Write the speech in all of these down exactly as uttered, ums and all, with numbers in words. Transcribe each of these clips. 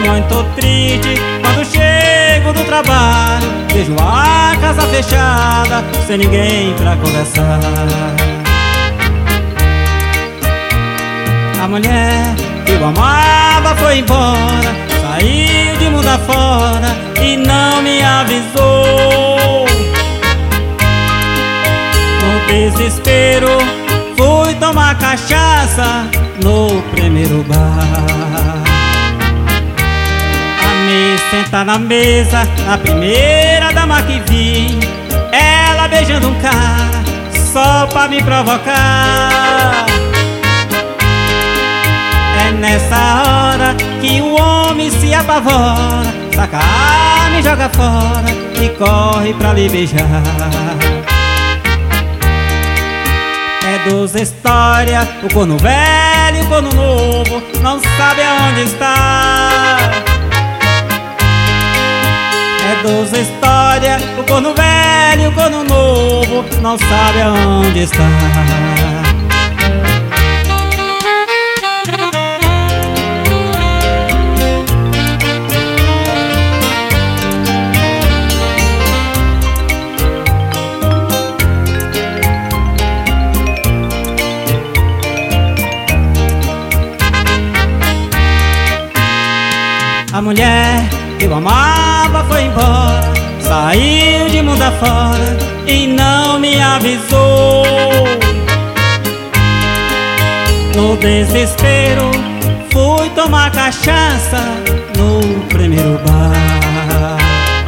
muito triste quando chego do trabalho, vejo a casa fechada, sem ninguém pra conversar. A mulher que eu amava foi embora, saiu de mundo afora e não me avisou. No desespero fui tomar cachaça no primeiro bar. Amei sentar na mesa, a primeira dama que vi, ela beijando um cara só pra me provocar. É nessa hora que o homem se apavora, saca a arma e joga fora e corre pra lhe beijar. É dos histórias, o corno velho e o corno novo não sabe aonde está. É dos histórias, o corno velho e o corno novo não sabe aonde está. A mulher que eu amava foi embora, saiu de mundo afora e não me avisou. No desespero fui tomar cachaça no primeiro bar.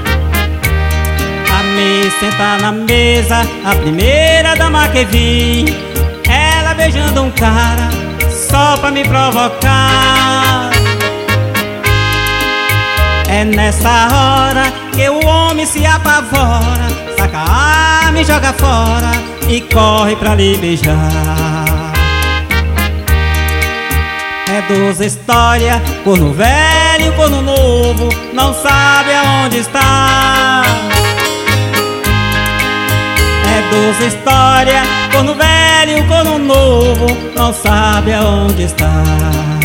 Amei sentar na mesa, a primeira dama que vi, ela beijando um cara só pra me provocar. É nessa hora que o homem se apavora, saca a arma e joga fora e corre pra lhe beijar. É dos histórias, corno velho, corno novo não sabe aonde está. É dos histórias, corno velho, corno novo não sabe aonde está.